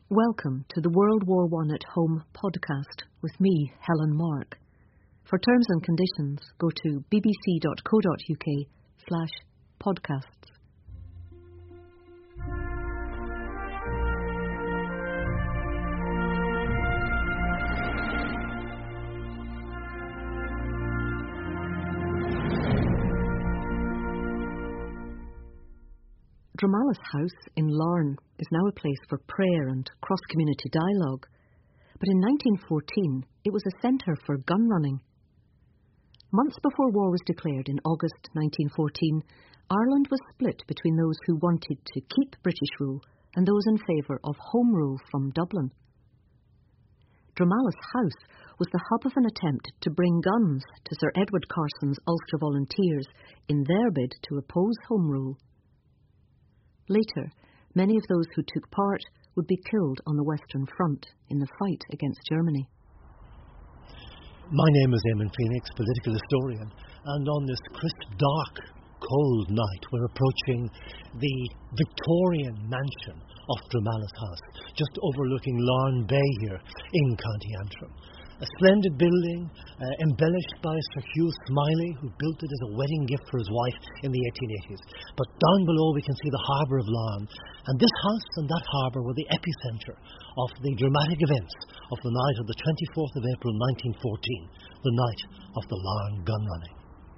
Welcome to the World War I at Home podcast with me, Helen Mark. For terms and conditions, go to bbc.co.uk/podcasts. Drumalis House in Larne is now a place for prayer and cross-community dialogue, but in 1914 it was a centre for gun running. Months before war was declared in August 1914, Ireland was split between those who wanted to keep British rule and those in favour of Home Rule from Dublin. Drumalis House was the hub of an attempt to bring guns to Sir Edward Carson's Ulster Volunteers in their bid to oppose Home Rule. Later, many of those who took part would be killed on the Western Front in the fight against Germany. My name is Eamon Phoenix, political historian, and on this crisp, dark, cold night we're approaching the Victorian mansion of Drumalis House, just overlooking Larne Bay here in County Antrim. A splendid building, embellished by Sir Hugh Smiley, who built it as a wedding gift for his wife in the 1880s. But down below we can see the harbour of Larne, and this house and that harbour were the epicentre of the dramatic events of the night of the 24th of April 1914, the night of the Larne gun running.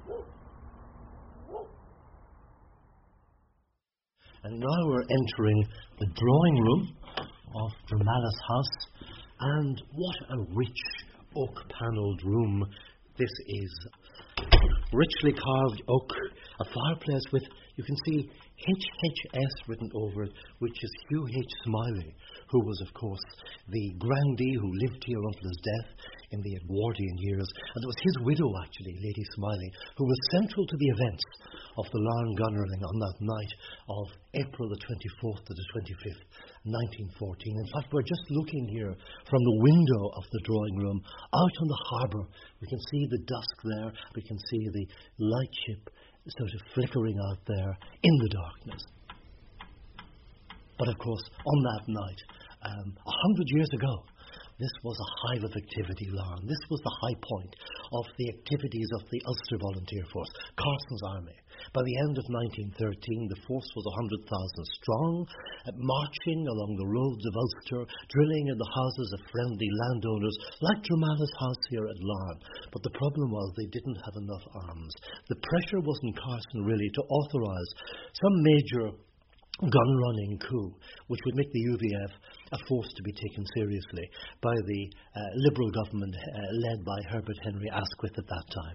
And now we're entering the drawing room of Drumalis House, and what a rich oak-panelled room this is. Richly carved oak, a fireplace with, you can see, HHS written over it, which is Hugh H. Smiley, who was, of course, the grandee who lived here until his death in the Edwardian years. And it was his widow, actually, Lady Smiley, who was central to the events of the Larne gun running on that night of April the 24th to the 25th, 1914. In fact, we're just looking here from the window of the drawing room out on the harbour. We can see the dusk there. We can see the lightship sort of flickering out there in the darkness. But of course, on that night, 100 years ago, this was a hive of activity, Larne. This was the high point of the activities of the Ulster Volunteer Force, Carson's army. By the end of 1913, the force was 100,000 strong, marching along the roads of Ulster, drilling in the houses of friendly landowners, like Drumalis House here at Larne. But the problem was they didn't have enough arms. The pressure wasn't Carson really to authorise some major gun-running coup, which would make the UVF a force to be taken seriously by the Liberal government led by Herbert Henry Asquith at that time.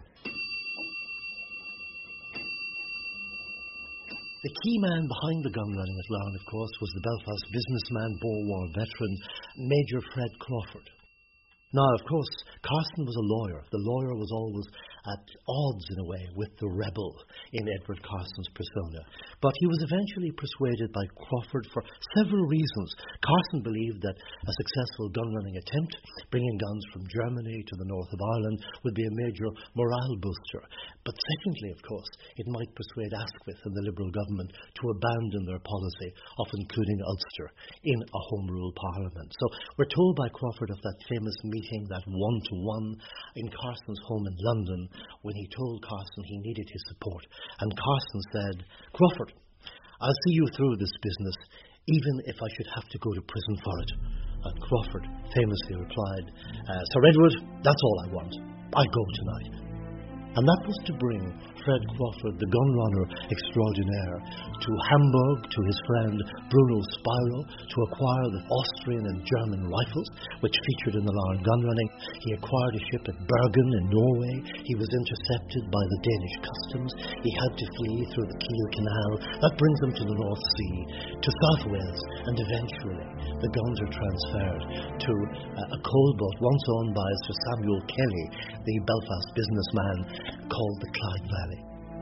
The key man behind the gun-running at Larne, of course, was the Belfast businessman, Boer War veteran, Major Fred Crawford. Now, of course, Carson was a lawyer. The lawyer was always at odds, in a way, with the rebel in Edward Carson's persona. But he was eventually persuaded by Crawford for several reasons. Carson believed that a successful gun-running attempt, bringing guns from Germany to the north of Ireland, would be a major morale booster. But secondly, of course, it might persuade Asquith and the Liberal government to abandon their policy of including Ulster in a Home Rule Parliament. So we're told by Crawford of that famous meeting, that one-to-one in Carson's home in London, when he told Carson he needed his support. And Carson said, "Crawford, I'll see you through this business, even if I should have to go to prison for it." And Crawford famously replied, "Sir Edward, that's all I want. I go tonight." And that was to bring Fred Crawford, the gun-runner extraordinaire, to Hamburg, to his friend Bruno Spiro, to acquire the Austrian and German rifles, which featured in the Larne gun-running. He acquired a ship at Bergen in Norway. He was intercepted by the Danish customs. He had to flee through the Kiel Canal. That brings him to the North Sea, to South Wales, and eventually the guns are transferred to a coal boat once owned by Sir Samuel Kelly, the Belfast businessman, called the Clyde Valley.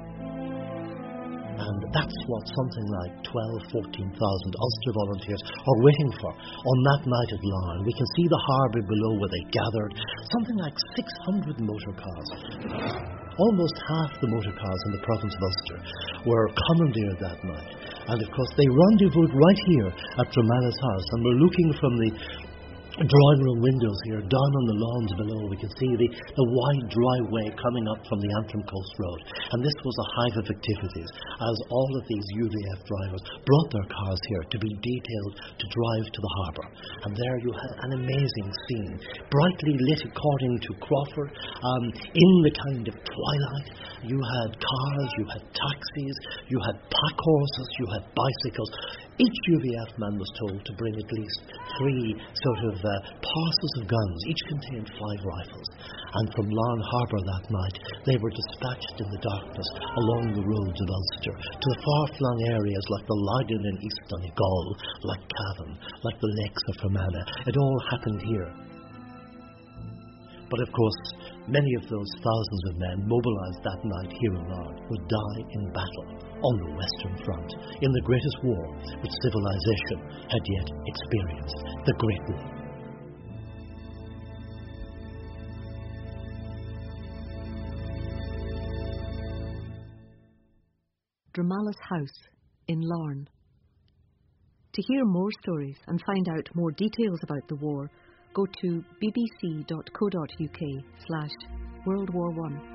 And that's what something like 12,000, 14,000 Ulster volunteers are waiting for on that night at Larne. We can see the harbour below where they gathered, something like 600 motor cars. Almost half the motor cars in the province of Ulster were commandeered that night And of course they rendezvoused right here at Drumalis House, and we're looking from the drawing room windows here, down on the lawns below. We can see the wide driveway coming up from the Antrim Coast Road. And this was a hive of activities, as all of these UVF drivers brought their cars here to be detailed to drive to the harbour. And there you had an amazing scene, brightly lit according to Crawford, in the kind of twilight. You had cars, you had taxis, you had pack horses, you had bicycles. Each UVF man was told to bring at least 3 sort of parcels of guns. Each contained 5 rifles. And from Larne Harbour that night, they were dispatched in the darkness along the roads of Ulster to the far-flung areas like the Lagan in East Donegal, like Cavan, like the lakes of Fermanagh. It all happened here. But of course, many of those thousands of men mobilised that night here in Larne would die in battle on the Western Front, in the greatest war which civilization had yet experienced, the Great War. Drumalis House in Larne. To hear more stories and find out more details about the war, go to bbc.co.uk/World War I.